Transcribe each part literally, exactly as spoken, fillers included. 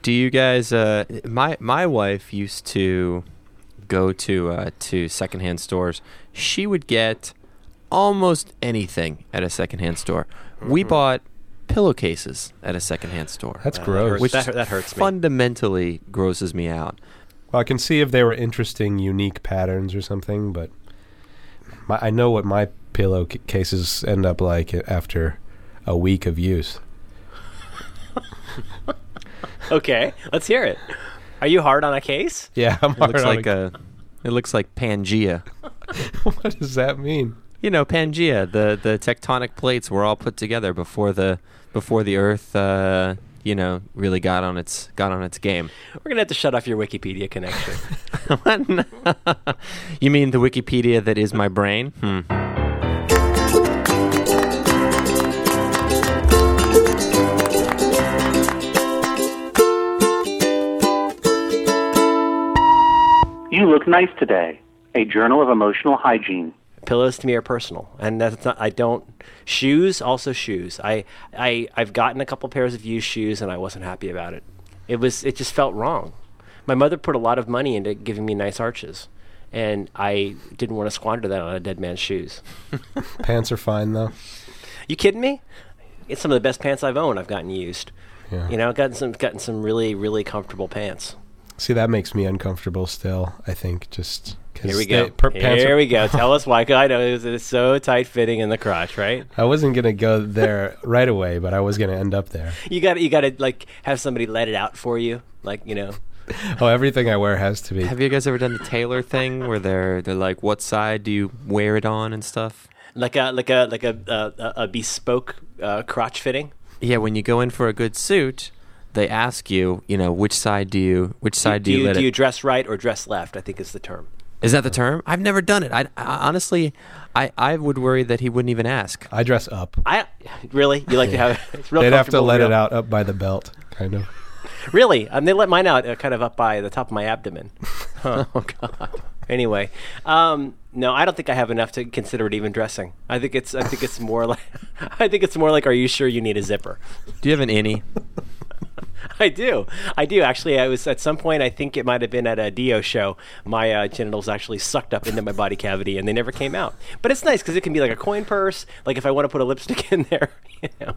Do you guys? Uh, my my wife used to go to uh, to secondhand stores. She would get almost anything at a secondhand store. Mm-hmm. We bought pillowcases at a secondhand store. That's uh, gross. That hurts, which that, that hurts me. Fundamentally grosses me out. Well, I can see if they were interesting, unique patterns or something, but my, I know what my pillowcases end up like after a week of use. Okay, let's hear it. Are you hard on a case? Yeah, I'm It hard looks on like a. It looks like Pangea. What does that mean? You know, Pangea. The the tectonic plates were all put together before the before the Earth. Uh, you know, really got on its got on its game. We're gonna have to shut off your Wikipedia connection. You mean the Wikipedia that is my brain? Hmm. You look nice today. A journal of emotional hygiene. Pillows to me are personal, and that's not. I don't. Shoes, also shoes. I, I, I've gotten a couple pairs of used shoes, and I wasn't happy about it. It was. It just felt wrong. My mother put a lot of money into giving me nice arches, and I didn't want to squander that on a dead man's shoes. Pants are fine though. You kidding me? It's some of the best pants I've owned. I've gotten used. Yeah. You know, I've gotten some, gotten some really, really comfortable pants. See, that makes me uncomfortable still, I think, just because... Here we go. Per- Here are, we go. Tell us why. 'Cause I know it's, it's so tight-fitting in the crotch, right? I wasn't going to go there right away, but I was going to end up there. You got you got to, like, have somebody let it out for you. Like, you know... Oh, everything I wear has to be. Have you guys ever done the tailor thing where they're they're like, what side do you wear it on and stuff? Like a like a like a a, a bespoke uh, crotch fitting. Yeah, when you go in for a good suit, they ask you, you know, which side do you which side do, do you, you let do it? you dress right or dress left? I think is the term. Is that the term? I've never done it. I, I honestly, I, I would worry that he wouldn't even ask. I dress up. I really you like to have it's real. They'd have to let real. it out up by the belt, kind of. Really? Um, they let mine out uh, kind of up by the top of my abdomen. Huh. Oh, God. Anyway, um, no, I don't think I have enough to consider it even dressing. I think it's I think it's more like I think it's more like, are you sure you need a zipper? Do you have an innie? I do. I do. Actually, I was at some point, I think it might have been at a Dio show, my uh, genitals actually sucked up into my body cavity and they never came out. But it's nice because it can be like a coin purse, like if I want to put a lipstick in there, you know.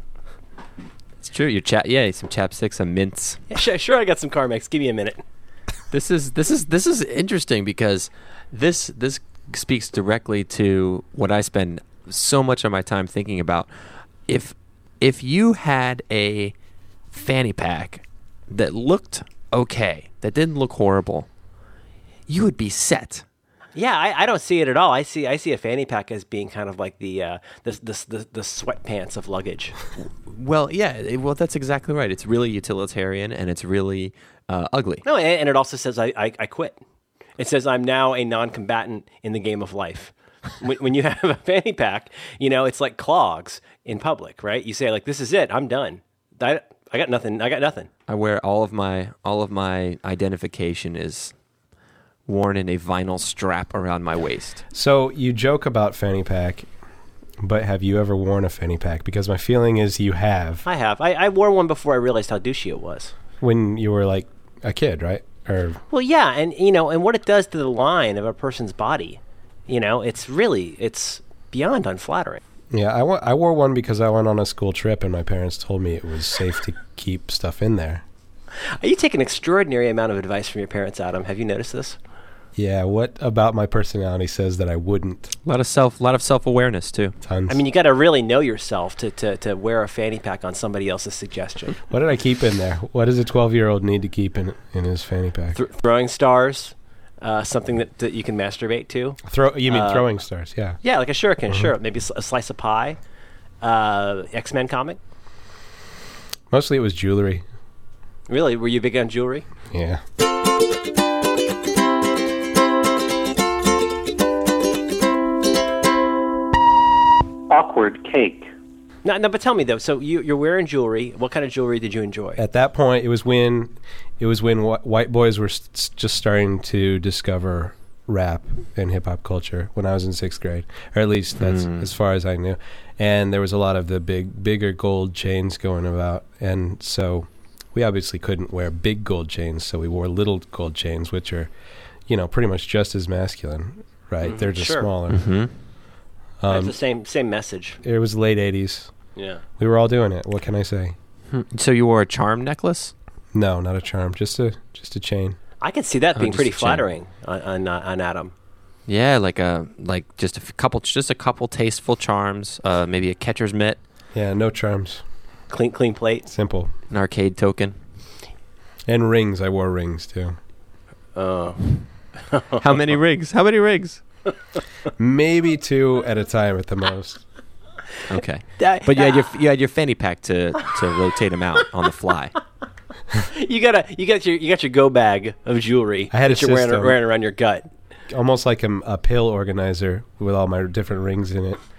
It's true. Your chat, yeah, some chapstick, some mints. Yeah, sure, sure, I got some Carmex. Give me a minute. This is this is this is interesting because this this speaks directly to what I spend so much of my time thinking about. If if you had a fanny pack that looked okay, that didn't look horrible, you would be set. Yeah, I, I don't see it at all. I see I see a fanny pack as being kind of like the uh, the, the the the sweatpants of luggage. Well, yeah, it- well, that's exactly right. It's really utilitarian and it's really uh, ugly. No, and, and it also says I, I I quit. It says I'm now a non-combatant in the game of life. When, when you have a fanny pack, you know it's like clogs in public, right? You say like, "This is it. I'm done. I, I got nothing. I got nothing." I wear all of my all of my identification is worn in a vinyl strap around my waist. So you joke about fanny pack, but have you ever worn a fanny pack? Because my feeling is you have. I have. I, I wore one before I realized how douchey it was. When you were like a kid, right? Or Well, yeah, and you know, and what it does to the line of a person's body, you know, it's really it's beyond unflattering. yeah, I, wa- I wore one because I went on a school trip and my parents told me it was safe to keep stuff in there. You take an extraordinary amount of advice from your parents, Adam. Have you noticed this? Yeah, what about my personality says that I wouldn't? A lot of self, lot of self-awareness too. Tons. I mean, you got to really know yourself to, to, to wear a fanny pack on somebody else's suggestion. What did I keep in there? What does a twelve-year-old need to keep in in his fanny pack? Th- throwing stars, uh, something that, that you can masturbate to. Throw? You mean uh, throwing stars? Yeah. Yeah, like a shuriken, sure. Maybe s- a slice of pie, uh, X-Men comic. Mostly it was jewelry. Really? Were you big on jewelry? Yeah. Awkward cake. No, no, but tell me though. So you, you're wearing jewelry. What kind of jewelry did you enjoy? At that point, it was when it was when wh- white boys were s- just starting to discover rap and hip hop culture. When I was in sixth grade, or at least that's Mm. as far as I knew. And there was a lot of the big, bigger gold chains going about. And so we obviously couldn't wear big gold chains, so we wore little gold chains, which are, you know, pretty much just as masculine, right? Mhm. They're just Sure. smaller. Mm-hmm. It's Um, the same same message. it was late eighties. Yeah. We were all doing it. What can I say? So you wore a charm necklace? No, not a charm, just a just a chain. I can see that Oh, being just pretty a chain. flattering on on, uh, on Adam. Yeah, like a like just a f- couple, just a couple tasteful charms. Uh, maybe a catcher's mitt, Yeah, no charms. Clean clean plate. Simple. an arcade token. And rings. I wore rings too. Oh. How many rings? How many rings? Maybe two at a time at the most. Okay, That- but you had your you had your fanny pack to to rotate them out on the fly. you got a you got your you got your go bag of jewelry I had a that you're wearing, system. wearing around your gut. Almost like a, a pill organizer with all my different rings in it.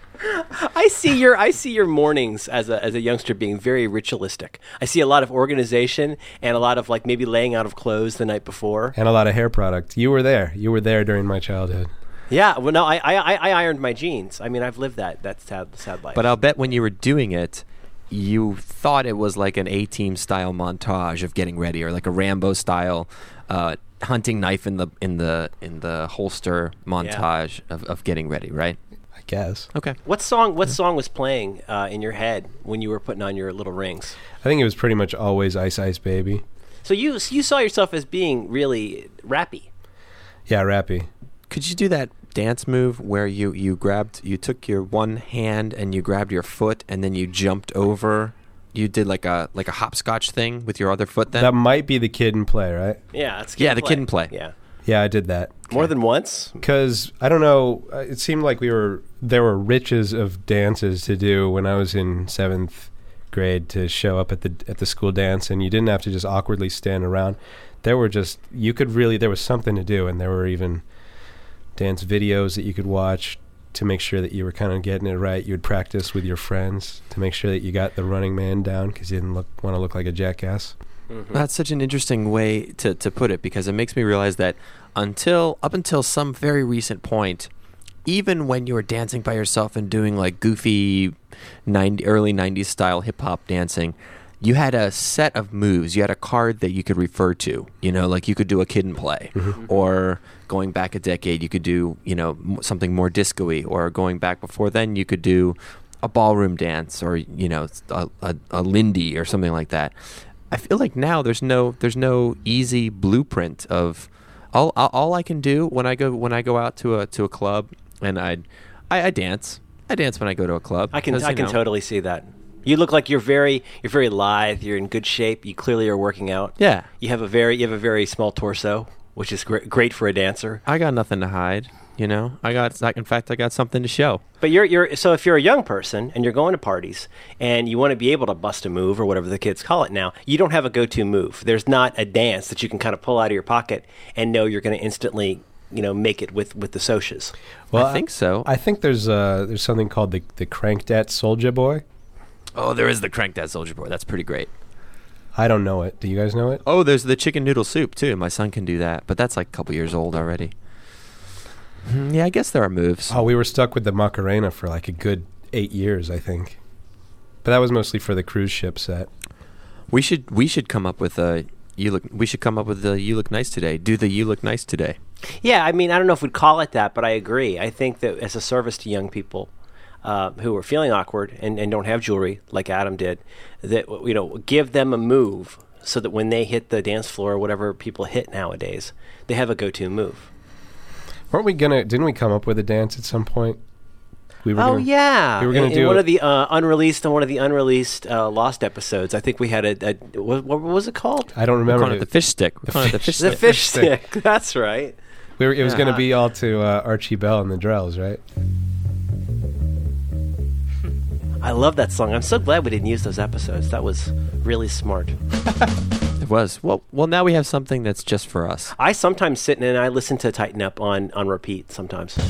I see your I see your mornings as a as a youngster being very ritualistic. I see a lot of organization and a lot of like maybe laying out of clothes the night before. And a lot of hair product. You were there. You were there during my childhood. Yeah, well, no, I, I I I ironed my jeans. I mean, I've lived that that sad sad life. But I'll bet when you were doing it, you thought it was like an A-Team style montage of getting ready, or like a Rambo style uh, hunting knife in the in the in the holster montage of, of getting ready, right? I guess. Okay. what song what song was playing uh, in your head when you were putting on your little rings? I think it was pretty much always Ice Ice Baby. So you so you saw yourself as being really rappy. Yeah, rappy. Could you do that dance move where you, you grabbed, you took your one hand and you grabbed your foot and then you jumped over? You did like a like a hopscotch thing with your other foot then? That might be the Kid and Play, right? Yeah, it's Yeah, the Kid and Play. Yeah, Yeah, I did that. more than once. Because, I don't know, uh, it seemed like we were, there were riches of dances to do when I was in seventh grade to show up at the at the school dance, and you didn't have to just awkwardly stand around. There were just, you could really, there was something to do, and there were even dance videos that you could watch to make sure that you were kind of getting it right. You would practice with your friends to make sure that you got the running man down because you didn't look want to look like a jackass. That's such an interesting way to, to put it, because it makes me realize that until up until some very recent point, even when you were dancing by yourself and doing like goofy ninety, early nineties style hip hop dancing, you had a set of moves. You had a card that you could refer to. You know, like you could do a Kid and Play, or going back a decade, you could do, you know, m- something more disco-y, or going back before then, you could do a ballroom dance, or you know, a, a, a Lindy or something like that. I feel like now there's no there's no easy blueprint of all all all I can do when I go when I go out to a to a club and I'd, I I dance I dance when I go to a club. I can 'cause, I you can know, totally see that. You look like you're very you're very lithe. You're in good shape. You clearly are working out. Yeah, You have a very you have a very small torso, which is great great for a dancer. I got nothing to hide. You know, I got in fact I got something to show. But you're you're so if you're a young person and you're going to parties and you want to be able to bust a move or whatever the kids call it now, you don't have a go-to move. There's not a dance that you can kind of pull out of your pocket and know you're going to instantly, you know, make it with with the socias. Well, I think so. I think there's uh there's something called the the Crank Dat Soulja Boy. Oh, there is the Crank That Soldier Boy. That's pretty great. I don't know it. Do you guys know it? Oh, there's the chicken noodle soup too. My son can do that, but that's like a couple years old already. Hmm, Yeah, I guess there are moves. Oh, we were stuck with the Macarena for like a good eight years, I think. But that was mostly for the cruise ship set. We should we should come up with a you look. We should come up with the you look nice today. Do the you look nice today. Yeah, I mean, I don't know if we'd call it that, but I agree. I think that as a service to young people uh, who are feeling awkward and, and don't have jewelry like Adam did, that, you know, give them a move so that when they hit the dance floor or whatever people hit nowadays, they have a go-to move. Weren't we gonna? Didn't we come up with a dance at some point? We were Oh gonna, yeah, we were gonna in, in do one it- of the uh, unreleased and one of the unreleased uh, Lost episodes. I think we had a, a what, what was it called? I don't We're remember. calling it the fish stick. We're calling it the fish The stick. fish stick. stick. That's right. We were, it was going Yeah. to be all to uh, Archie Bell and the Drells, right? I love that song. I'm so glad we didn't use those episodes. That was really smart. It was. Well, well, now we have something that's just for us. I sometimes sit and I listen to Tighten Up on, on repeat sometimes.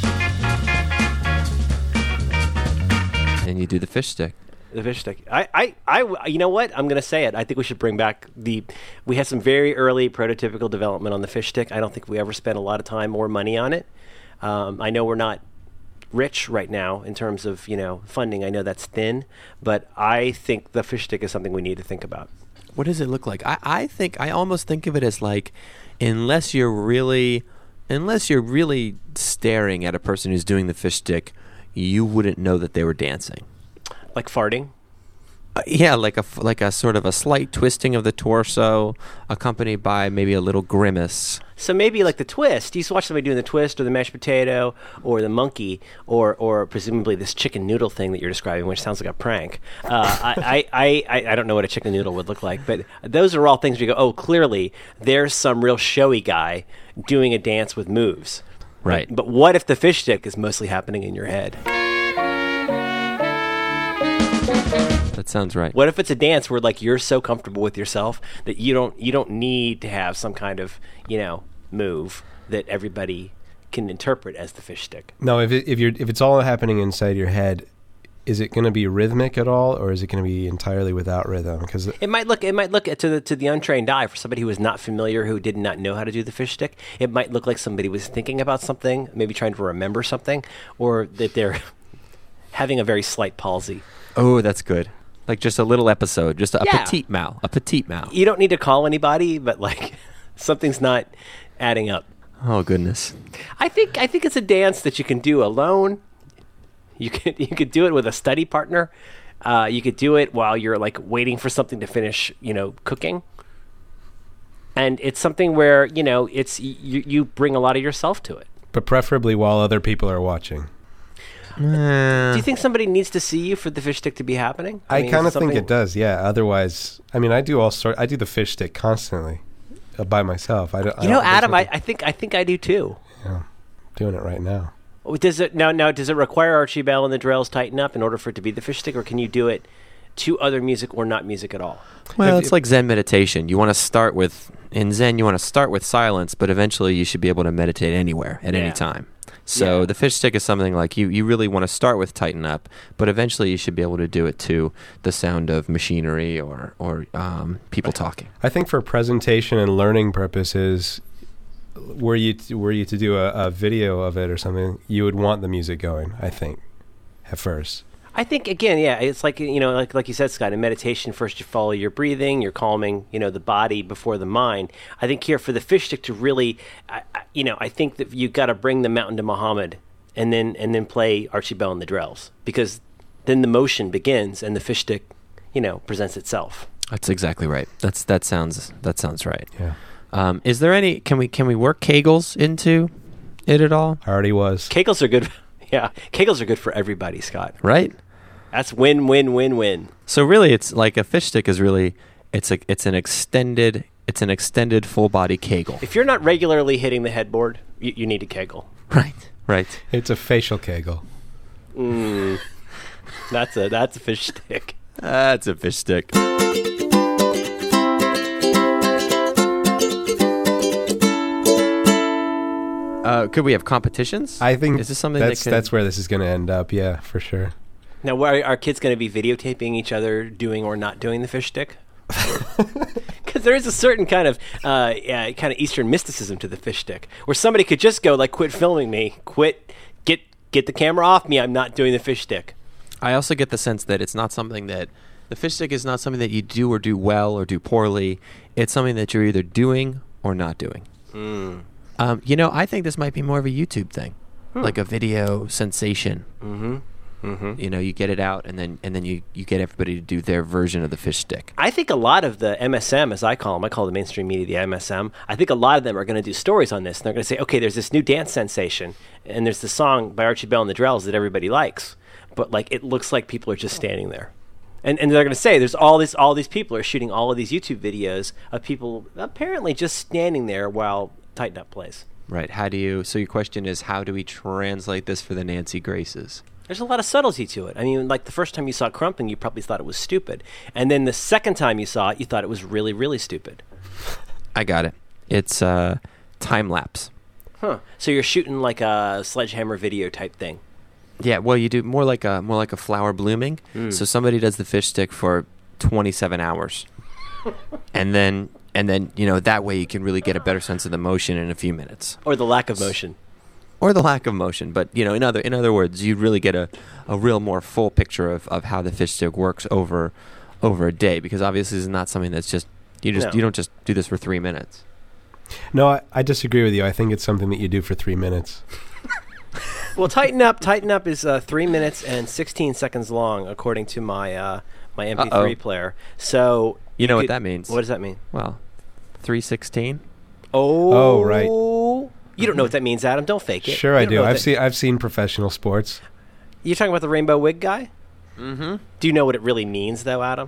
And you do the fish stick. The fish stick. I, I, I, you know what? I'm going to say it. I think we should bring back the, we had some very early prototypical development on the fish stick. I don't think we ever spent a lot of time or money on it. Um, I know we're not rich right now in terms of, you know, funding. I know that's thin, but I think the fish stick is something we need to think about. what does it look like? I, I think I almost think of it as like, unless you're really, unless you're really staring at a person who's doing the fish stick, you wouldn't know that they were dancing. Like farting? Uh, yeah, like a f- like a sort of a slight twisting of the torso, accompanied by maybe a little grimace. So maybe like the twist. You used to watch somebody doing the twist or the mashed potato or the monkey or or presumably this chicken noodle thing that you're describing, which sounds like a prank. Uh, I, I, I, I don't know what a chicken noodle would look like, but those are all things where you go, oh, clearly there's some real showy guy doing a dance with moves. Right. But, but what if the fish stick is mostly happening in your head? That sounds right. What if it's a dance where like you're so comfortable with yourself that you don't you don't need to have some kind of, you know, move that everybody can interpret as the fish stick? No, if it, if you're if it's all happening inside your head, is it going to be rhythmic at all, or is it going to be entirely without rhythm? Because It might look it might look to the to the untrained eye, for somebody who is not familiar, who did not know how to do the fish stick, it might look like somebody was thinking about something, maybe trying to remember something, or that they're having a very slight palsy. Oh, that's good. Like just a little episode, just a, a Yeah. petite mal, a petite mal. You don't need to call anybody, but like something's not adding up. Oh goodness. I think I think it's a dance that you can do alone. You could you could do it with a study partner. Uh, you could do it while you're like waiting for something to finish, you know, cooking. And it's something where, you know, it's you, you bring a lot of yourself to it. but preferably while other people are watching. Do you think somebody needs to see you for the fish stick to be happening? I, mean, kind is of think something- it does. Yeah. Otherwise, I mean, I do all sort. I do the fish stick constantly, uh, by myself. I don't. I You know, don't- there's Adam, I, nothing- I think I think I do too. yeah, doing it right now. Oh, Does it now? Now, does it require Archie Bell and the Drells tighten up in order for it to be the fish stick, or can you do it to other music or not music at all? Well, If- it's like Zen meditation. You want to start with in Zen. You want to start with silence, but eventually you should be able to meditate anywhere at Yeah. any time. So Yeah. the fish stick is something like you. You really want to start with tighten up, but eventually you should be able to do it to the sound of machinery or or um, people talking. I think for presentation and learning purposes, were you to, were you to do a, a video of it or something, you would want the music going. I think at first. I think again, yeah, it's like you know, like like you said, Scott. In meditation, first you follow your breathing, you're calming, you know, the body before the mind. I think here for the fish stick to really, I, I, you know, I think that you got to bring the mountain to Muhammad, and then and then play Archie Bell and the Drells, because then the motion begins and the fish stick, you know, presents itself. That's exactly right. That's that sounds that sounds right. Yeah, Um, is there any? Can we can we work Kegels into it at all? I already was. Kegels are good. Yeah, Kegels are good for everybody, Scott. Right. That's win, win, win, win. So really, it's like a fish stick is really it's a it's an extended it's an extended full body Kegel. If you're not regularly hitting the headboard, you, you need a Kegel. Right. Right. It's a facial kegel. Mm, that's a that's a fish stick. That's a fish stick. Uh, could we have competitions? I think is this something that's that could, that's where this is going to end up. Yeah, for sure. Now, where are kids going to be videotaping each other doing or not doing the fish stick? Because there is a certain kind of uh, yeah, kind of Eastern mysticism to the fish stick, where somebody could just go like, "Quit filming me! Quit! Get get the camera off me! I'm not doing the fish stick." I also get the sense that it's not something that the fish stick is not something that you do or do well or do poorly. It's something that you're either doing or not doing. Mm. Um, you know, I think this might be more of a YouTube thing, like a video sensation. Mm-hmm. Mm-hmm. You know, you get it out, and then and then you, you get everybody to do their version of the fish stick. I think a lot of the M S M, as I call them, I call the mainstream media the M S M. I think a lot of them are going to do stories on this, and they're going to say, okay, there's this new dance sensation, and there's the song by Archie Bell and the Drells that everybody likes, but like it looks like people are just standing there, and and they're going to say there's all this, all these people are shooting all of these YouTube videos of people apparently just standing there while Tighten Up plays. Right. How do you? So your question is, how do we translate this for the Nancy Graces? There's a lot of subtlety to it. I mean, like the first time you saw Crumping, you probably thought it was stupid. And then the second time you saw it, you thought it was really, really stupid. I got it. It's uh, time lapse. Huh. So you're shooting like a sledgehammer video type thing. Yeah. Well, you do more like a more like a flower blooming. Mm. So somebody does the fish stick for twenty-seven hours, and then and then you know that way you can really get a better sense of the motion in a few minutes. Or the lack of motion. Or the lack of motion, but you know, in other in other words, you'd really get a, a real more full picture of, of how the fish stick works over over a day, because obviously this is not something that's just you just No. you don't just do this for three minutes. No, I, I disagree with you. I think it's something that you do for three minutes. Well, Tighten Up, Tighten Up is uh, three minutes and sixteen seconds long, according to my uh, my M P three Uh-oh. player. So You know what could- that means? What does that mean? Well, three sixteen. Oh, Oh, right. You don't know what that means, Adam. Don't fake it. Sure, You I don't know do. what I've that- seen I've seen professional sports. You're talking about the rainbow wig guy? Mm-hmm. Do you know what it really means, though, Adam?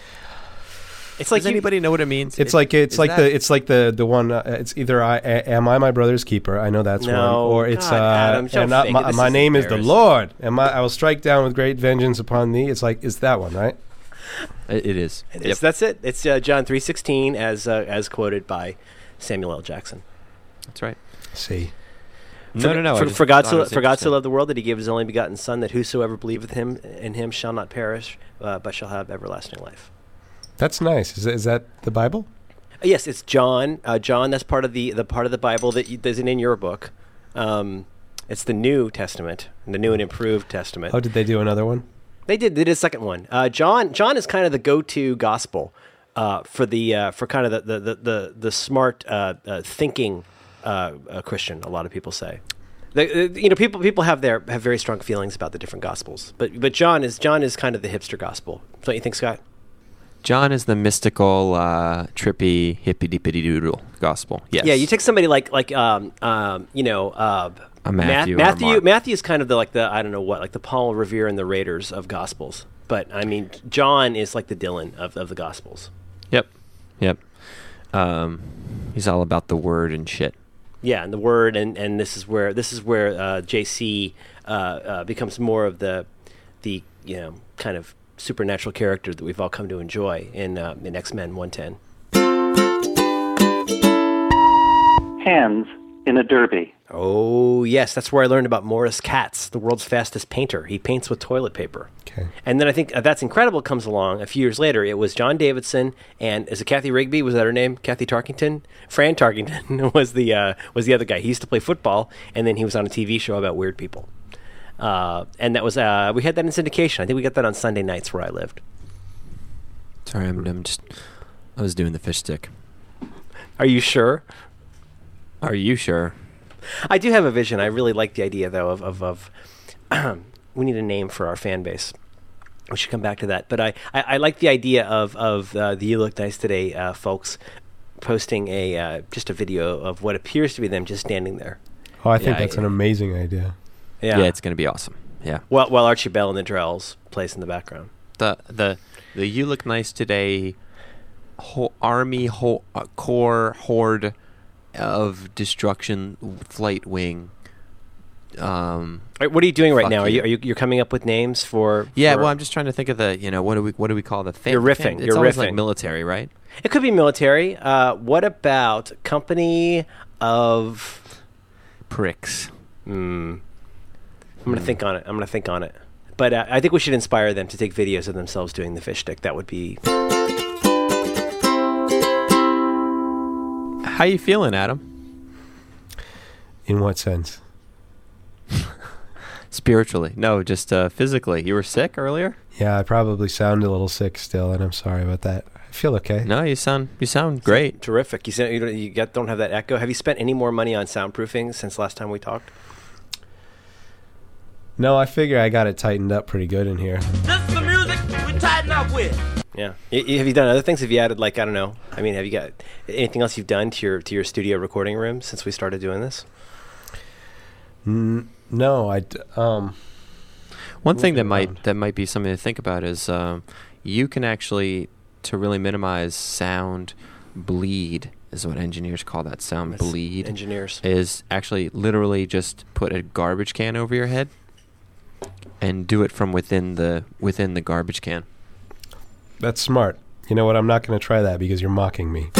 It's like Does you- anybody know what it means? It's It- like it's is like that- the it's like the the one. Uh, it's either I a, am I my brother's keeper? I know that's one, No, or it's God, uh, Adam, don't and not fake my, it. This my is name is the embarrassing. Lord, and my I will strike down with great vengeance upon thee. It's like it's that one, right? It, it is. It's, Yep. That's it. It's uh, John three sixteen as uh, as quoted by Samuel L. Jackson. That's right. See, No, for, no, no. I For, just for God thought it so was for God so interesting. loved the world that He gave His only begotten Son, that whosoever believeth Him in Him shall not perish, uh, but shall have everlasting life. that's nice. Is that, is that the Bible? Uh, yes, it's John. Uh, John. That's part of the the part of the Bible that you, that isn't in your book. Um, it's the New Testament, the New and Improved Testament. Oh, did they do another one? They did. They did a second one. Uh, John. John is kind of the go-to gospel uh, for the uh, for kind of the the the the, the smart uh, uh, thinking uh, uh, Christian. A lot of people say. The, uh, you know, people people have their have very strong feelings about the different gospels, but but John is John is kind of the hipster gospel. Don't you think, Scott? John is the mystical, uh, trippy, hippity-dippity doodle gospel. Yes. Yeah, you take somebody like like um um you know uh, A Matthew or Ma- a Matthew Mark. Matthew is kind of the like the I don't know what like the Paul Revere and the Raiders of gospels, but I mean John is like the Dylan of of the gospels. Yep. Yep. Um, he's all about the word and shit. Yeah, and the word, and, and this is where this is where uh, J C uh, uh, becomes more of the the you know kind of supernatural character that we've all come to enjoy in uh, in X-Men one ten. Hands in a derby. Oh yes, that's where I learned about Morris Katz, the world's fastest painter. He paints with toilet paper. Okay. And then I think uh, That's Incredible comes along a few years later. It was John Davidson and is it Kathy Rigby? Was that her name? Kathy Tarkington? Fran Tarkington was the uh, was the other guy. He used to play football, and then he was on a T V show about weird people. Uh, and that was uh, we had that in syndication. I think we got that on Sunday nights where I lived. Sorry, I'm, I'm just. I was doing the fish stick. Are you sure? Are you sure? I do have a vision. I really like the idea though of of, of we need a name for our fan base. We should come back to that. But I, I, I like the idea of of uh, the You Look Nice Today uh, folks posting a uh, just a video of what appears to be them just standing there. Oh, I think Yeah, that's I- an amazing idea. Yeah. Yeah, it's going to be awesome. Yeah. while while Archie Bell and the Drells plays in the background. The the the You Look Nice Today ho- army ho- uh, core horde of destruction flight wing. Um, All right, what are you doing right Fuck now? Are you. you are you you're coming up with names for? yeah, for- well, I'm just trying to think of the you know what do we what do we call the thing? You're riffing, It's you're always riffing. like military, right? It could be military. Uh, what about company of? Pricks. Hmm. I'm gonna think on it. I'm gonna think on it. But uh, I think we should inspire them to take videos of themselves doing the fish stick. That would be. How you feeling, Adam? In what sense? Spiritually? No, just uh, physically. You were sick earlier? Yeah, I probably sound a little sick still, and I'm sorry about that. I feel okay. No, you sound you sound great. Terrific. You said you don't, you get, don't have that echo. Have you spent any more money on soundproofing since last time we talked? No, I figure I got it tightened up pretty good in here. This is the music we tighten up with. Yeah. Y- y- have you done other things? Have you added like I don't know? I mean, have you got anything else you've done to your to your studio recording room since we started doing this? N- no, I d- um. One thing that Moving might around. that might be something to think about is um, you can actually, to really minimize sound bleed, is what engineers call that, sound That's bleed, engineers. is actually literally just put a garbage can over your head and do it from within the within the garbage can. That's smart. You know what? I'm not going to try that because you're mocking me.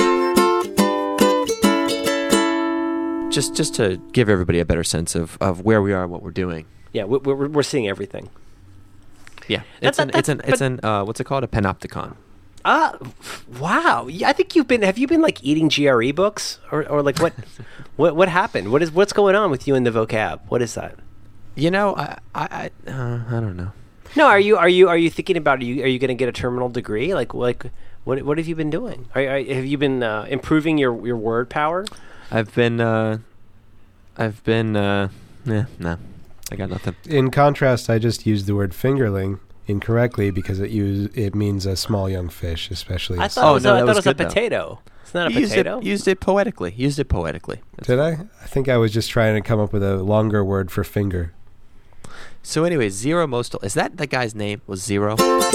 Just just to give everybody a better sense of, of where we are, what we're doing. Yeah, we, we're we're seeing everything. Yeah, That's- it's an it's an that's- it's an uh, what's it called, a panopticon. Ah, wow. Yeah, I think you've been. Have you been like eating G R E books, or or like what? what what happened? What is what's going on with you in the vocab? What is that? You know, I I I, uh, I don't know. No, are you are you are you thinking about are you are you going to get a terminal degree? Like like what what have you been doing? Are, are, have you been uh, improving your, your word power? I've been, uh, I've been, uh, yeah, no, I got nothing. In contrast, I just used the word fingerling incorrectly because it use, it means a small young fish, especially. I a thought Oh, it was, no, a, I that thought was it was a good, though. potato. It's not a used potato. it, used it poetically. Used it poetically. That's Did I? I think I was just trying to come up with a longer word for finger. So anyway, Zero Mostel. Is that the guy's name? Was Zero?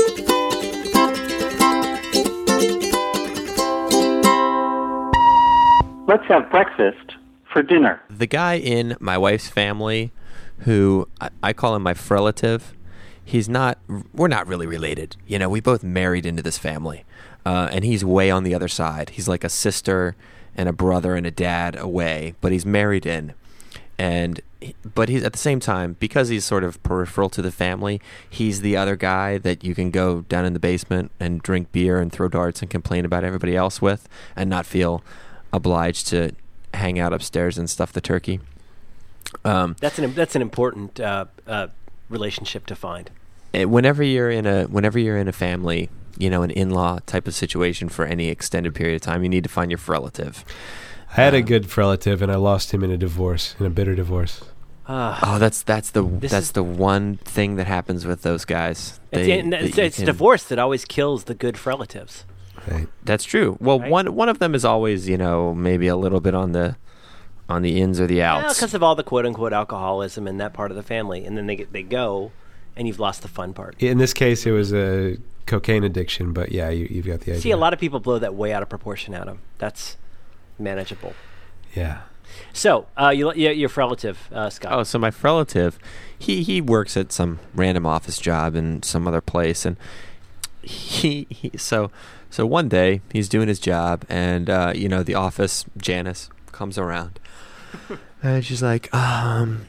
Let's have breakfast for dinner. The guy in my wife's family, who I, I call him my relative. He's not. We're not really related. You know, we both married into this family, uh, and he's way on the other side. He's like a sister and a brother and a dad away, but he's married in. And but he's at the same time, because he's sort of peripheral to the family, he's the other guy that you can go down in the basement and drink beer and throw darts and complain about everybody else with and not feel obliged to hang out upstairs and stuff the turkey. Um, That's an that's an important uh, uh, relationship to find. whenever you're in a whenever you're in a family, you know, an in-law type of situation for any extended period of time, you need to find your relative. I had a good relative, and I lost him in a divorce, in a bitter divorce. Uh, Oh, that's that's the This that's is- the one thing that happens with those guys. it's They- and that it's, you it's can- divorce that always kills the good relatives. Right. That's true. Well, Right? one one of them is always, you know, maybe a little bit on the on the ins or the outs. Because of all the quote unquote alcoholism in that part of the family, and then they get, they go, and you've lost the fun part. In this case, it was a cocaine addiction, but yeah, you, you've got the idea. See, a lot of people blow that way out of proportion, Adam. That's manageable. Yeah. So, uh, you, you, your relative, uh, Scott. Oh, so my relative, he he works at some random office job in some other place, and he, he so so one day he's doing his job, and uh, you know, the office Janice comes around, and she's like, um,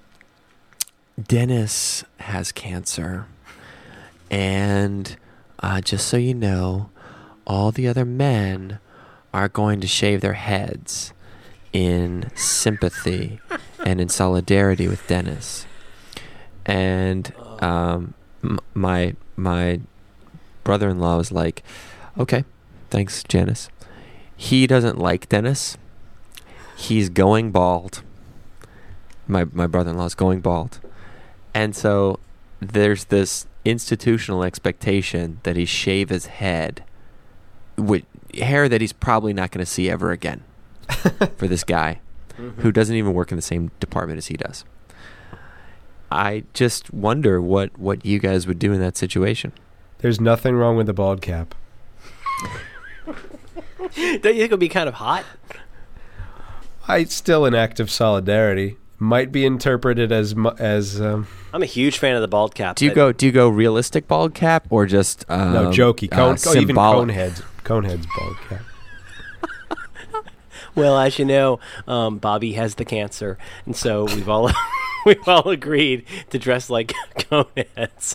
Dennis has cancer, and uh, just so you know, all the other men are going to shave their heads in sympathy and in solidarity with Dennis. And um, m- my my brother-in-law was like, okay, thanks, Janice. He doesn't like Dennis. He's going bald. My my brother-in-law's going bald. And so there's this institutional expectation that he shave his head with hair that he's probably not going to see ever again for this guy Mm-hmm. who doesn't even work in the same department as he does. I just wonder what, what you guys would do in that situation. There's nothing wrong with the bald cap. Don't you think it would be kind of hot? I still an act of solidarity. Might be interpreted as mu- as um, I'm a huge fan of the bald cap. Do you but- go do you go realistic bald cap or just um, no jokey cone, uh, oh, even symbolic? Coneheads, Coneheads bald cap. Well, as you know, um, Bobby has the cancer, and so we've all we've all agreed to dress like coneheads.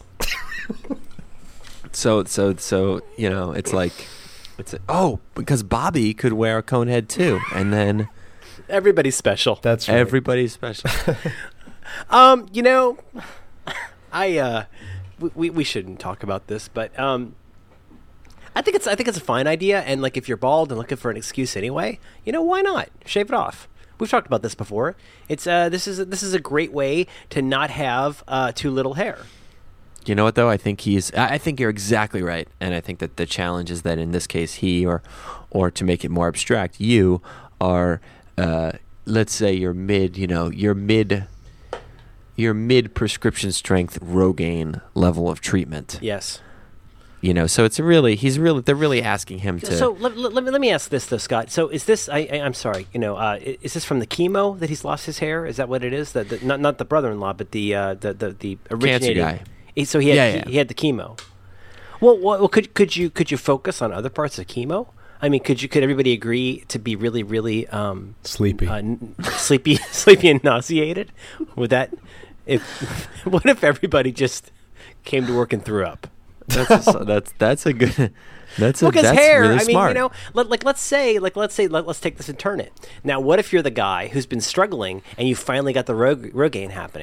So so so you know, it's like it's a, oh, because Bobby could wear a cone head too, and then Everybody's special. That's right. everybody's special. Um, you know, I uh, we, we we shouldn't talk about this, but um, I think it's I think it's a fine idea, and like if you're bald and looking for an excuse anyway, you know, why not shave it off? We've talked about this before. It's uh, this is this is a great way to not have uh, too little hair. You know what though? I think he's. I I think you're exactly right, and I think that the challenge is that in this case, he or, or to make it more abstract, you are, uh, let's say you're mid. You know, you're mid. Your mid prescription strength Rogaine level of treatment. Yes. You know, so it's really he's really they're really asking him to. So let, let, let me let me ask this though, Scott. So is this? I, I I'm sorry. You know, uh, i- is this from the chemo that he's lost his hair? Is that what it is? That the, not not the brother-in-law, but the uh, the the the originating guy. He- So he had Yeah, he, yeah. he had the chemo. Well, well, well, could could you could you focus on other parts of chemo? I mean, could you could everybody agree to be really really um, Sleepy. uh, n- sleepy sleepy and nauseated? Would that if what if everybody just came to work and threw up? That's a, that's that's a good. That's a Look, his that's hair. really I mean, smart. you know, let, like let's say, like let's say, let, let's take this and turn it. Now, what if you're the guy who's been struggling and you finally got the Rog- Rogaine happening,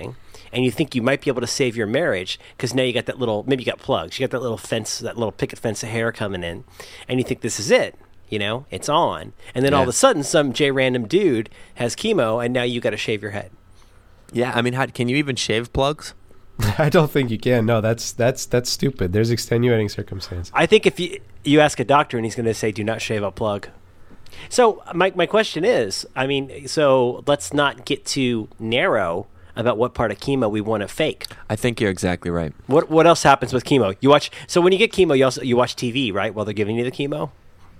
and you think you might be able to save your marriage because now you got that little, maybe you got plugs, you got that little fence, that little picket fence of hair coming in, and you think this is it. You know, it's on. And then Yeah. all of a sudden, some J random dude has chemo, and now you got to shave your head. Yeah, I mean, how, can you even shave plugs? I don't think you can. No, that's that's that's stupid. There's extenuating circumstances. I think if you you ask a doctor and he's going to say, do not shave a plug. So my my question is, I mean, so let's not get too narrow about what part of chemo we want to fake. I think you're exactly right. What what else happens with chemo? You watch. So when you get chemo, you also you watch T V, right? While they're giving you the chemo.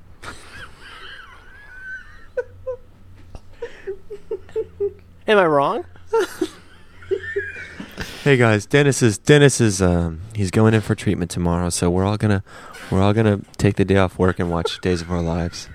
Am I wrong? Hey guys, Dennis is Dennis is um he's going in for treatment tomorrow, so we're all gonna we're all gonna take the day off work and watch Days of Our Lives.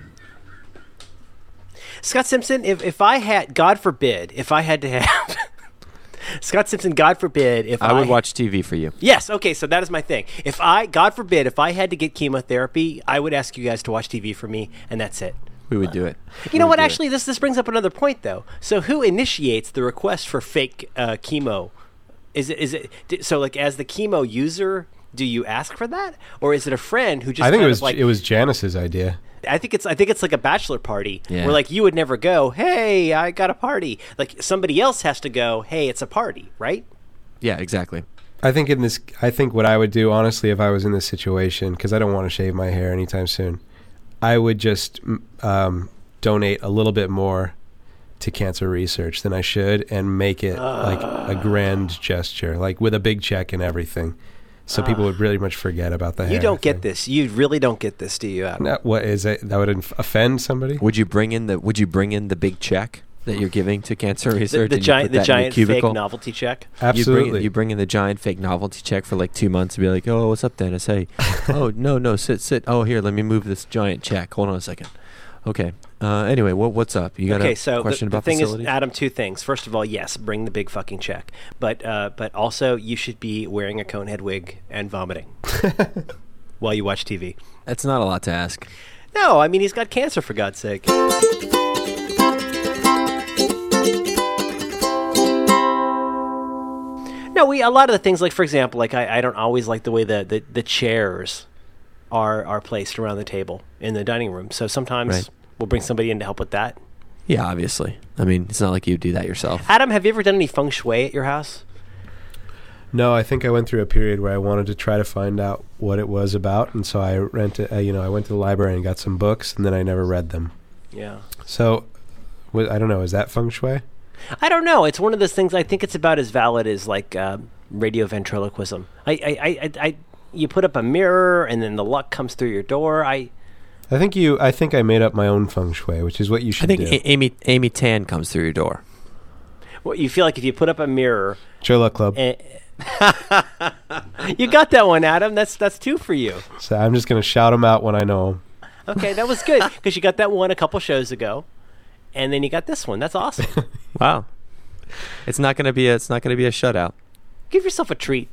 Scott Simpson, if, if I had, God forbid, if I had to have Scott Simpson, God forbid, if I, I would watch T V for you. Yes, okay, so that is my thing. If I, God forbid, if I had to get chemotherapy, I would ask you guys to watch T V for me, and that's it. We would do it. You know We would what? do it. Actually, this this brings up another point, though. So, who initiates the request for fake uh, chemo? Is it is it d- so? Like, as the chemo user, do you ask for that, or is it a friend who just? I think kind it of was like, it was Janice's idea. I think it's I think it's like a bachelor party Yeah. where like you would never go. Hey, I got a party. Like somebody else has to go. Hey, it's a party, right? Yeah, exactly. I think in this, I think what I would do honestly if I was in this situation, because I don't want to shave my hair anytime soon, I would just um, donate a little bit more to cancer research than I should and make it like a grand gesture, like with a big check and everything, so people would really much forget about the hair. You don't get thing. this. You really don't get this, do you, Adam? No, what is it? That would inf- offend somebody? Would you bring in the Would you bring in the big check that you're giving to cancer The, research? the and you giant, put the that in your giant fake cubicle? novelty check. Absolutely. You bring, you bring in the giant fake novelty check for like two months and be like, oh, what's up, Dennis? Hey, oh, no, no, sit, sit. Oh, here, let me move this giant check. Hold on a second. Okay. Uh, anyway, what, what's up? You got Okay, a so the, question the about thing facilities? is, Adam, two things. First of all, yes, bring the big fucking check, but uh, but also you should be wearing a conehead wig and vomiting while you watch T V. That's not a lot to ask. No, I mean he's got cancer, for God's sake. No, we a lot of the things, like for example, like I, I don't always like the way the, the, the chairs are are placed around the table in the dining room. So sometimes Right. we'll bring somebody in to help with that. Yeah, obviously. I mean, it's not like you do that yourself. Adam, have you ever done any feng shui at your house? No, I think I went through a period where I wanted to try to find out what it was about, and so I rented. Uh, you know, I went to the library and got some books, and then I never read them. Yeah. So, wh- I don't know. Is that feng shui? I don't know. It's one of those things. I think it's about as valid as like uh, radio ventriloquism. I, I, I, I, I, you put up a mirror, and then the luck comes through your door. I, I think you. I think I made up my own feng shui, which is what you I should think do. A- Amy Amy Tan comes through your door. well, you feel like if you put up a mirror, Joe Luck Club. eh, you got that one, Adam. That's that's two for you. So I'm just going to shout them out when I know them. Okay, that was good because you got that one a couple shows ago, and then you got this one. That's awesome. Wow. It's not gonna be a it's not gonna be a shutout. Give yourself a treat.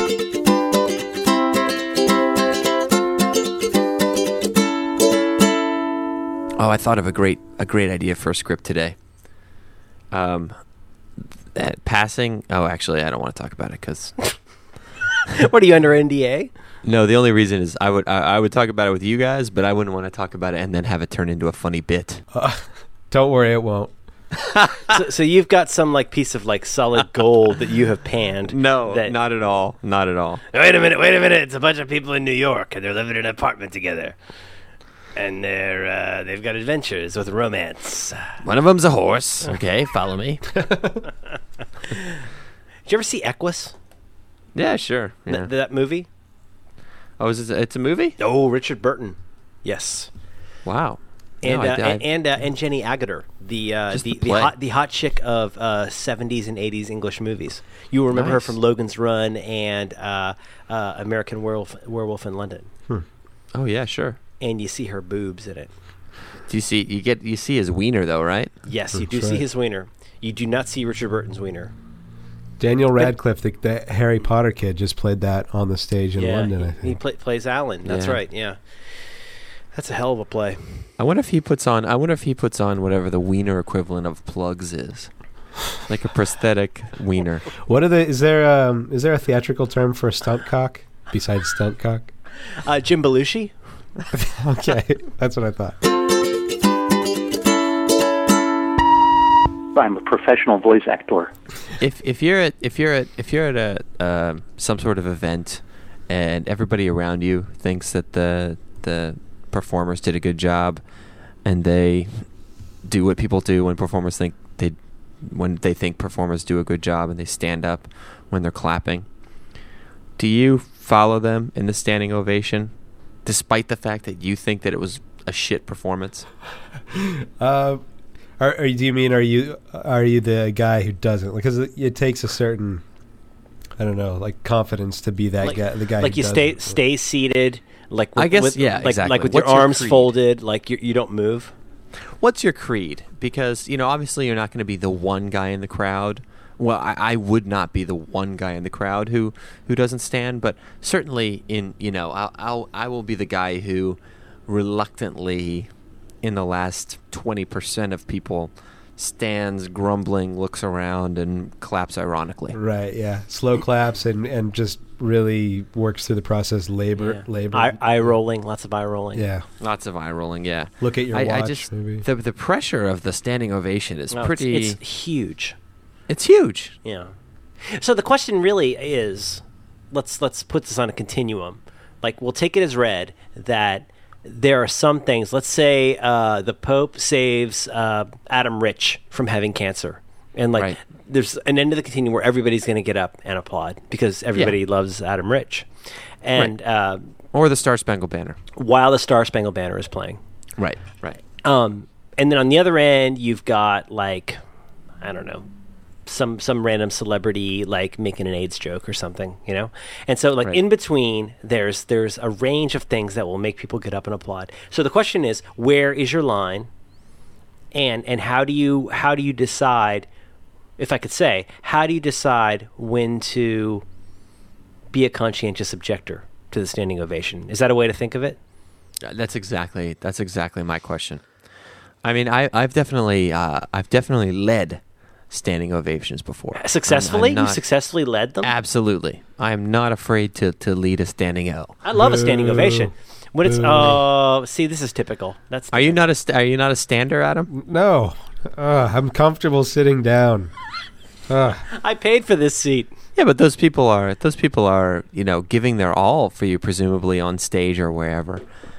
Oh, I thought of a great a great idea for a script today. Um, that passing. Oh, actually, I don't want to talk about it because What are you under N D A? no. The only reason is I would I, I would talk about it with you guys, but I wouldn't want to talk about it and then have it turn into a funny bit. Don't worry, it won't. so, so you've got some like piece of like solid gold that you have panned. No, that, not at all. Not at all. Wait a minute, wait a minute. It's a bunch of people in New York, and they're living in an apartment together. And they're, uh, they've got adventures with romance. One of them's a horse. Okay, follow me. Did you ever see Equus? Yeah, sure. Th- Yeah. that movie? Oh, is it? It's a movie? Oh, Richard Burton. Yes. Wow. And No, I- uh, I- and and, uh, and Jenny Agutter, the uh, Just the, the the play. hot the hot chick of uh, seventies and eighties English movies. You remember her Nice. from Logan's Run and uh, uh, American Werewolf Werewolf in London. Oh yeah, sure. And you see her boobs in it. Do you see? You get you see his wiener though, right? Yes, you That's do see right. his wiener. You do not see Richard Burton's wiener. Daniel Radcliffe, the, the Harry Potter kid, just played that on the stage in yeah, London, I he, think. he play, plays Alan. That's Yeah. right. Yeah, that's a hell of a play. I wonder if he puts on. I wonder if he puts on whatever the wiener equivalent of plugs is. like a prosthetic wiener. What are the? Is there um? Is there a theatrical term for a stunt cock besides stunt cock? Uh, Jim Belushi. Okay, that's what I thought. I'm a professional voice actor. If if you're at if you're at if you're at a uh, some sort of event, and everybody around you thinks that the the performers did a good job, and they do what people do when performers think they when they think performers do a good job, and they stand up when they're clapping. Do you follow them in the standing ovation, despite the fact that you think that it was a shit performance? Uh, are, are, do you mean are you are you the guy who doesn't? Because it, it takes a certain, I don't know, like confidence to be that Like, guy. The guy like who you stay doesn't. stay seated, like with, I guess, with, yeah, like, exactly. like with What's your your arms creed? folded, like you you don't move. What's your creed? Because, you know, obviously you're not going to be the one guy in the crowd. Well, I, I would not be the one guy in the crowd who, who doesn't stand, but certainly in, you know, I'll, I'll I will be the guy who reluctantly, in the last twenty percent of people, stands grumbling, looks around, and claps ironically. Right, yeah. Slow claps and, and just really works through the process. Labor, Yeah. labor. Eye, eye rolling, lots of eye rolling. Yeah. Lots of eye rolling, yeah. Look at your I, watch. I just maybe. the the pressure of the standing ovation is No, it's- pretty. It's, huge. It's huge. Yeah. So the question really is, let's let's put this on a continuum. Like, we'll take it as read that there are some things. Let's say uh, the Pope saves uh, Adam Rich from having cancer, and like Right. there's an end of the continuum where everybody's going to get up and applaud because everybody loves Adam Rich, and uh, Or the Star Spangled Banner. while the Star Spangled Banner is playing. Right, right. Um, and then on the other end, you've got like, I don't know, some some random celebrity like making an AIDS joke or something, you know. And so like Right. in between, there's there's a range of things that will make people get up and applaud. So the question is, where is your line? And and how do you how do you decide? If I could say, how do you decide when to be a conscientious objector to the standing ovation? Is that a way to think of it? Uh, That's exactly that's exactly my question. I mean, I, I've definitely uh, I've definitely led standing ovations before. Successfully, I'm- I'm you not- successfully led them. Absolutely, I am not afraid to, to lead a standing O. I love a standing Boo. ovation. When it's Boo. oh, see, this is typical. That's Are you not a st- Are you not a stander, Adam? No. Uh, I'm comfortable sitting down. Uh, I paid for this seat. Yeah, but those people are those people are you know giving their all for you, presumably on stage or wherever,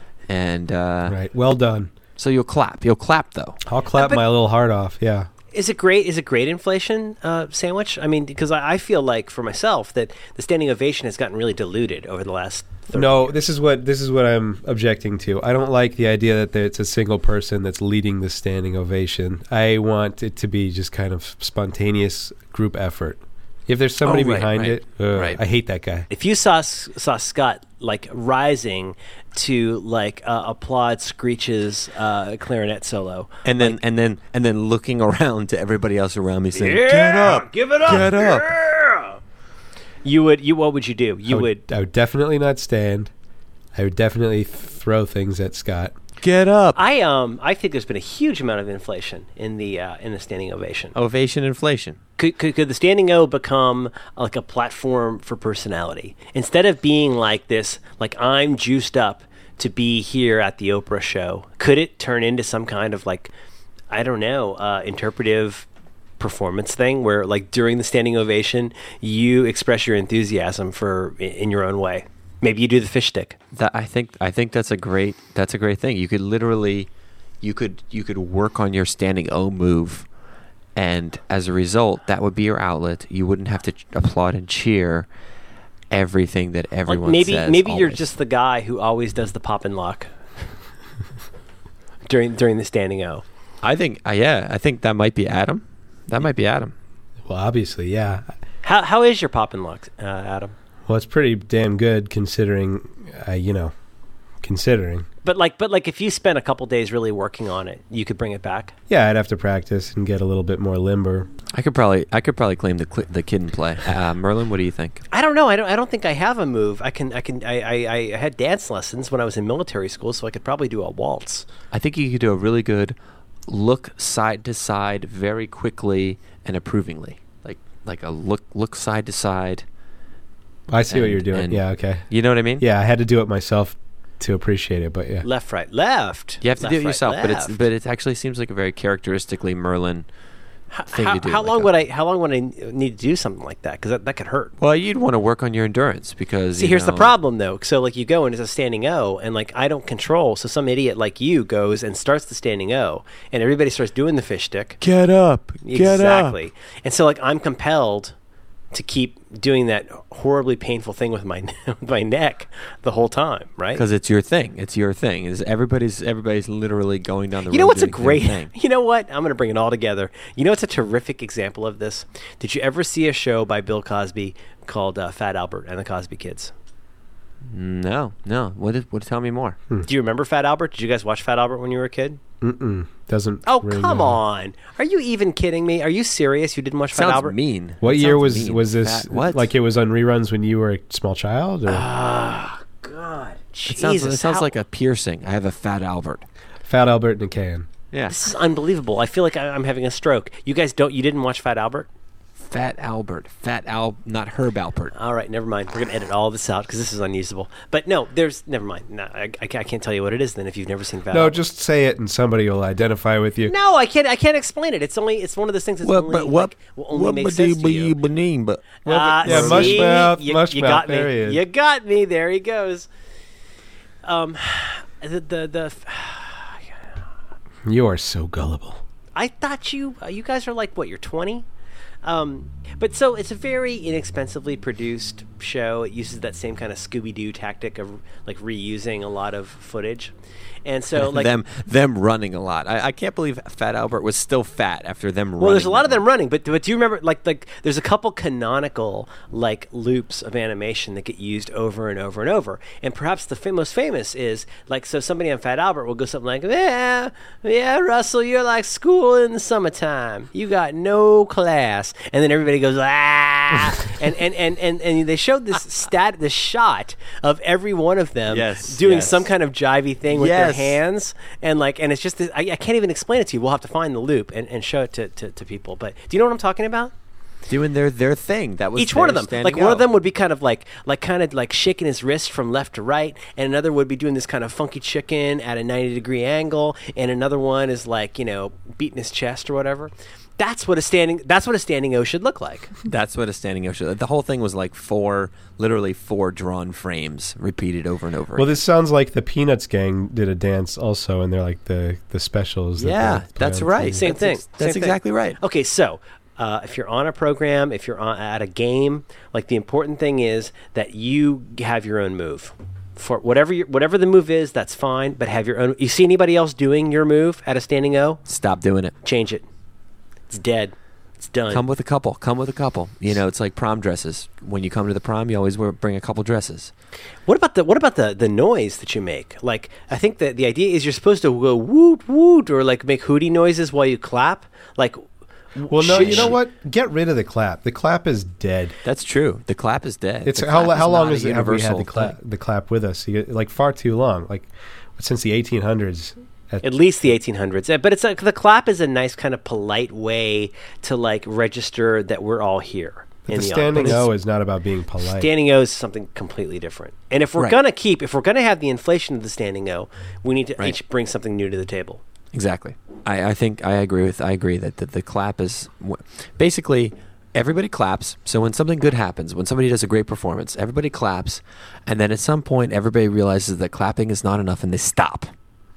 and uh, right. Well done. so you'll clap. You'll clap though. I'll clap but- my little heart off. Yeah. Is it great? Is it great inflation uh, sandwich? I mean, because I, I feel like for myself that the standing ovation has gotten really diluted over the last. thirty No, years. this is what this is what I'm objecting to. I don't like the idea that there- it's a single person that's leading the standing ovation. I want it to be just kind of spontaneous group effort. If there's somebody Oh, right, behind right, it, ugh, right. I hate that guy. If you saw S- saw Scott like rising to like uh, applaud Screech's uh, clarinet solo, And then and then and then looking around to everybody else around me saying, Yeah, "Get up, give it up, get up." yeah. you would you what would you do? You I would, would, I would definitely not stand. I would definitely throw things at Scott. Get up." I um I think there's been a huge amount of inflation in the uh, in the standing ovation. Ovation inflation. Could, could could the standing O become like a platform for personality instead of being like this? Like, I'm juiced up to be here at the Oprah show. Could it turn into some kind of like, I don't know, uh, interpretive performance thing where like during the standing ovation you express your enthusiasm for in your own way? Maybe you do the fish stick. That I think I think that's a great that's a great thing. You could literally you could you could work on your standing O move, and as a result, that would be your outlet. You wouldn't have to ch- applaud and cheer everything that Like everyone maybe says. maybe you're always. just the guy who always does the pop and lock during during the standing O. I think uh, yeah, I think that might be Adam. That might be Adam. Well, obviously, yeah. How how is your pop and lock, uh, Adam? Well, it's pretty damn good considering, uh, you know, considering. But like, but like, if you spent a couple days really working on it, you could bring it back. Yeah, I'd have to practice and get a little bit more limber. I could probably I could probably claim the cl- the kid and play. Uh, Merlin, what do you think? I don't know. I don't. I don't think I have a move. I can. I can. I, I. I had dance lessons when I was in military school, so I could probably do a waltz. I think you could do a really good look side to side very quickly and approvingly, like like a look look side to side. I see what and- you're doing. and- Yeah, okay. You know what I mean? Yeah, I had to do it myself to appreciate it, but yeah. Left, right, left. You have to Left, do it right, yourself, but it's left. but it actually seems like a very characteristically Merlin thing how, to do. how like long a- would I? How long would I need to do something like that? Because that, that could hurt. Well, you'd want to work on your endurance because. See, you here's the know- problem, though. So, like, you go and it's a standing O, and like I don't control. So, some idiot like you goes and starts the standing O, and everybody starts doing the fish stick. Get up! Get Exactly. up! And so, like, I'm compelled to keep doing that horribly painful thing with my with my neck the whole time, right? Because it's your thing. It's your thing. Is everybody's everybody's literally going down the road. You know what's a doing their great? thing. You know what? I'm going to bring it all together. You know what's a terrific example of this? Did you ever see a show by Bill Cosby called uh, Fat Albert and the Cosby Kids? No, no. What? Is, what? Tell me more. Do you remember Fat Albert? Did you guys watch Fat Albert when you were a kid? Mm-mm. Doesn't. Oh, ring come a- on. Are you even kidding me? Are you serious? You didn't watch Fat Sounds Albert? mean. What That year sounds was mean. was this? Fat- what? Like it was on reruns when you were a small child, or Ah, God. It Jesus. sounds, it sounds how- like a piercing. I have a Fat Albert. Fat Albert in a can? Yeah. This is unbelievable. I feel like I, I'm having a stroke. You guys don't. You didn't watch Fat Albert? Fat Albert. Fat Al. Not Herb Alpert. All right, never mind. We're gonna edit all this out because this is unusable. But no, there's never mind. No, I, I can't I can't tell you what it is then if you've never seen Fat No, Albert. just say it and somebody will identify with you. No, I can't. I can't explain it. It's only. It's one of those things that's What? only, But what? like, will only What? make But sense to you. but Ah, yeah, see? Mushmouth, You, Mushmouth, you got there me. he is. You got me. There he goes. Um, the the the. You are so gullible. I thought you uh, you guys are like what? You're twenty. Um, but so it's a very inexpensively produced show. It uses that same kind of Scooby-Doo tactic of like reusing a lot of footage, and so like them them running a lot. I, I can't believe Fat Albert was still fat after them running. well, there's a lot that of them running, but but do you remember like like there's a couple canonical like loops of animation that get used over and over and over, and perhaps the fa- most famous is like so somebody on Fat Albert will go something like yeah yeah Russell, you're like school in the summertime, you got no class, and then everybody goes ah and and and and, and they showed this stat this shot of every one of them Yes, doing yes. some kind of jivey thing with their Yes. hands and like and it's just this, I, I can't even explain it to you. We'll have to find the loop and, and show it to, to, to people. But do you know what I'm talking about? doing their their thing. That was Each one of their them, standing like one of out. them would be kind of like like kind of like shaking his wrist from left to right, and another would be doing this kind of funky chicken at a ninety degree angle, and another one is like you know beating his chest or whatever. That's what a standing. That's what a standing O should look like. That's what a standing ocean. The whole thing was like four, literally four drawn frames repeated over and over. Well, this sounds like the Peanuts gang did a dance also, and they're like the the specials. that yeah, they play that's on right. T V. Same That's thing. ex- Same that's thing. exactly right. Okay, so uh, if you're on a program, if you're on, at a game, like the important thing is that you have your own move. For whatever your, whatever the move is, that's fine. But have your own. You see anybody else doing your move at a standing O? Stop doing it. Change it. It's dead. It's done. Come with a couple. Come with a couple. You know, it's like prom dresses. When you come to the prom, you always wear, bring a couple dresses. What about the what about the, the noise that you make? Like I think that the idea is you're supposed to go woot woot or like make hootie noises while you clap. Like Well, no, shit, you know shit. what? Get rid of the clap. The clap is dead. That's true. The clap is dead. It's The how clap how long not is a it have we had universal the clap thing. the clap with us? You, like far too long. Like since the eighteen hundreds. At, At least the eighteen hundreds. Uh, But it's like the clap is a nice kind of polite way to like register that we're all here. but in the the standing audience. O is not about being polite. Standing O is something completely different. And if we're Right. gonna keep, if we're gonna have the inflation of the standing O, we need to Right. each bring something new to the table. Exactly. I, I think I agree with. I agree that the, the clap is w- basically everybody claps. So when something good happens, when somebody does a great performance, everybody claps, and then at some point, everybody realizes that clapping is not enough, and they stop.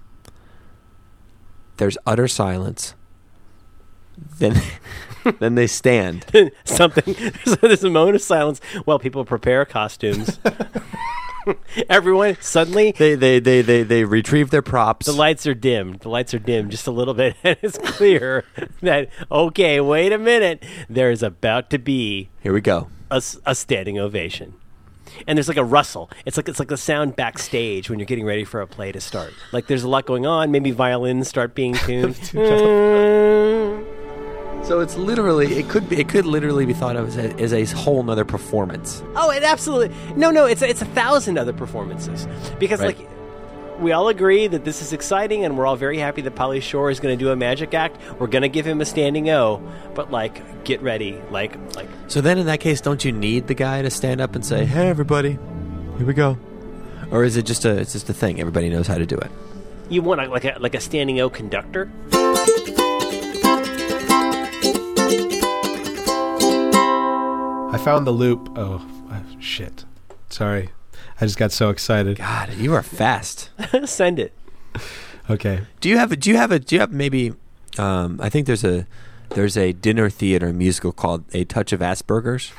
There's utter silence. Then, then they stand. Something. So there's a moment of silence while people prepare costumes. Everyone suddenly They they they they they retrieve their props. the lights are dim. The lights are dim just a little bit, and it's clear that okay, wait a minute. There is about to be Here we go. a, s- a standing ovation, and there's like a rustle. It's like it's like the sound backstage when you're getting ready for a play to start. Like there's a lot going on. Maybe violins start being tuned. Mm. So it's literally it could be it could literally be thought of as a, as a whole nother performance. Oh, it absolutely no, no. It's a, it's a thousand other performances because Right. like we all agree that this is exciting, and we're all very happy that Pauly Shore is going to do a magic act. We're going to give him a standing O, but like, get ready, like, like. So then, in that case, don't you need the guy to stand up and say, "Hey, everybody, here we go," or is it just a it's just a thing? Everybody knows how to do it. You want a, like a like a standing O conductor? I found the loop. Oh, uh, shit. Sorry. I just got so excited. God, you are fast. Send it. Okay. Do you have a, do you have a do you have maybe um, I think there's a there's a dinner theater musical called A Touch of Asperger's.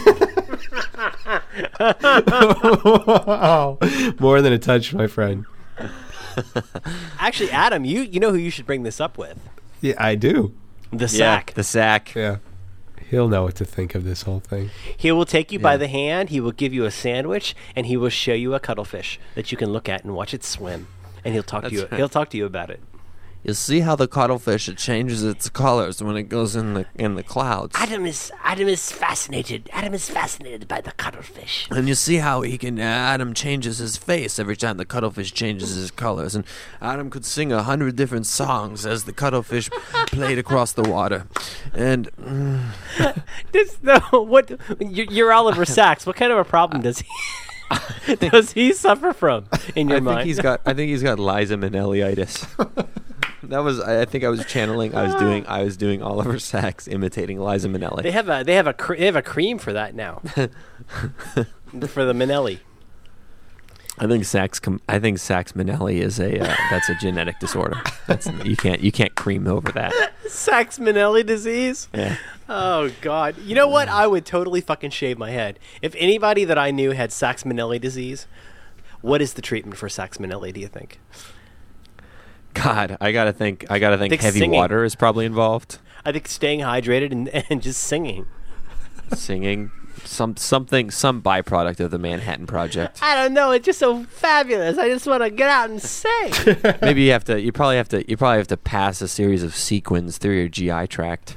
Wow. More than a touch, my friend. Actually, Adam, you you know who you should bring this up with? Yeah, I do. The sack. The sack. Yeah. He'll know what to think of this whole thing. He will take you by Yeah. the hand, he will give you a sandwich, and he will show you a cuttlefish that you can look at and watch it swim. And he'll talk to That's you right. he'll talk to you about it. You see how the cuttlefish it changes its colors when it goes in the in the clouds. Adam is Adam is fascinated. Adam is fascinated by the cuttlefish. And you see how he can Adam changes his face every time the cuttlefish changes his colors. And Adam could sing a hundred different songs as the cuttlefish played across the water. And mm, This, no, what you- you're Oliver Sacks. What kind of a problem does he does he suffer from in your I mind? think he's got I think he's got Liza Minnelli-itis. That was I I think I was channeling I was doing I was doing Oliver Sacks imitating Liza Minnelli. They have a they have a cre- they have a cream for that now. For the Minnelli. I think Sacks com- I think Sacks Minnelli is a uh, that's a genetic disorder. That's you can't you can't cream over that. Sacks Minnelli disease? Yeah. Oh God! You know what? I would totally fucking shave my head if anybody that I knew had Sacks Minnelli disease. What is the treatment for Sacks Minnelli? Do you think? God, I gotta think. I gotta think. Think heavy singing. water is probably involved. I think staying hydrated and, and just singing. Singing, some something, some byproduct of the Manhattan Project. I don't know. It's just so fabulous. I just want to get out and sing. Maybe you have to. You probably have to. You probably have to pass a series of sequins through your G I tract.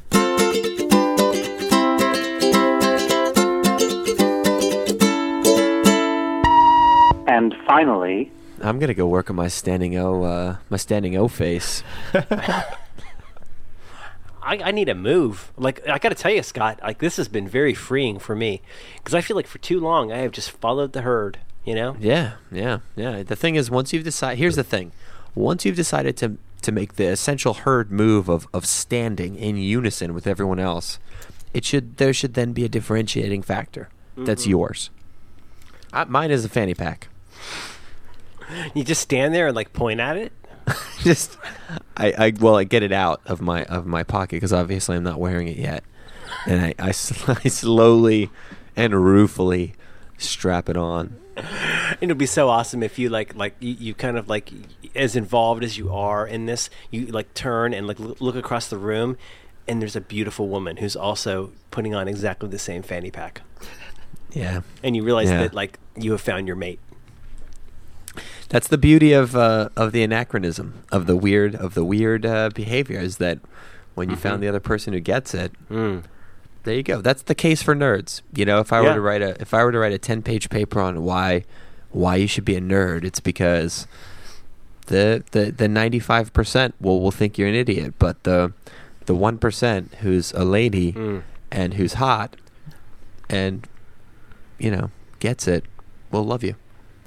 And finally, I'm gonna go work on my standing O, uh, my standing O face. I, I need a move. Like I got to tell you, Scott. Like this has been very freeing for me because I feel like for too long I have just followed the herd. You know. Yeah, yeah, yeah. The thing is, once you've decided, here's the thing: once you've decided to to make the essential herd move of of standing in unison with everyone else, it should there should then be a differentiating factor that's Mm-hmm. yours. Uh, mine is a fanny pack. You just stand there and like point at it. Just, I, I, well, I get it out of my of my pocket because obviously I'm not wearing it yet, and I, I, sl- I slowly and ruefully strap it on. It'll be so awesome if you like like you, you kind of like as involved as you are in this, you like turn and like l- look across the room, and there's a beautiful woman who's also putting on exactly the same fanny pack, Yeah, and you realize Yeah. that like you have found your mate. that's the beauty of uh, of the anachronism of the weird of the weird uh, behavior is that when you found the other person who gets it, Mm. there you go. That's the case for nerds. You know, if I were Yeah. to write a if I were to write a ten page paper on why why you should be a nerd, it's because the the the ninety five percent will will think you're an idiot, but the the one percent who's a lady Mm. and who's hot and you know gets it will love you.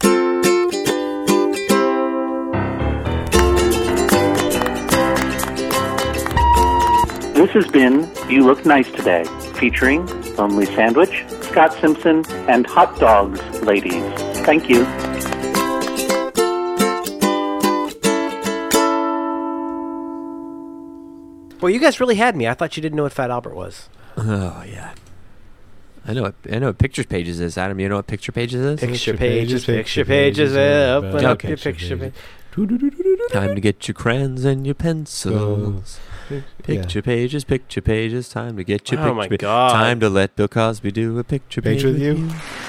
this has been You Look Nice Today, featuring Lonely Sandwich, Scott Simpson, and Hot Dogs Ladies. Thank you. Well, you guys really had me. I thought you didn't know what Fat Albert was. Oh yeah. I know what I know what Picture Pages is. Adam, you know what Picture Pages is? Picture pages, picture pages, open up Okay. your picture page. Time to get your crayons and your pencils. Picture pages, picture pages. Time to get your Oh picture my pa- God. Time to let Bill Cosby do a picture page Page with you? you.